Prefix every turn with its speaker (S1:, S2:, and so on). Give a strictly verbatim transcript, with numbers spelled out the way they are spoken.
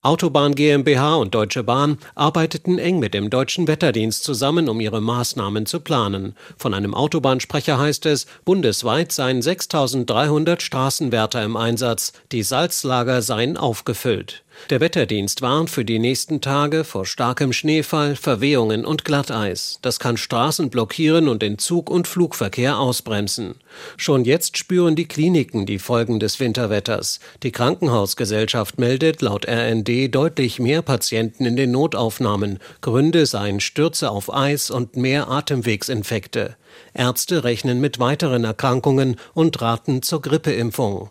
S1: Autobahn GmbH und Deutsche Bahn arbeiteten eng mit dem Deutschen Wetterdienst zusammen, um ihre Maßnahmen zu planen. Von einem Autobahnsprecher heißt es, bundesweit seien sechstausenddreihundert Straßenwärter im Einsatz, die Salzlager seien aufgefüllt. Der Wetterdienst warnt für die nächsten Tage vor starkem Schneefall, Verwehungen und Glatteis. Das kann Straßen blockieren und den Zug- und Flugverkehr ausbremsen. Schon jetzt spüren die Kliniken die Folgen des Winterwetters. Die Krankenhausgesellschaft meldet laut R N D deutlich mehr Patienten in den Notaufnahmen. Gründe seien Stürze auf Eis und mehr Atemwegsinfekte. Ärzte rechnen mit weiteren Erkrankungen und raten zur Grippeimpfung.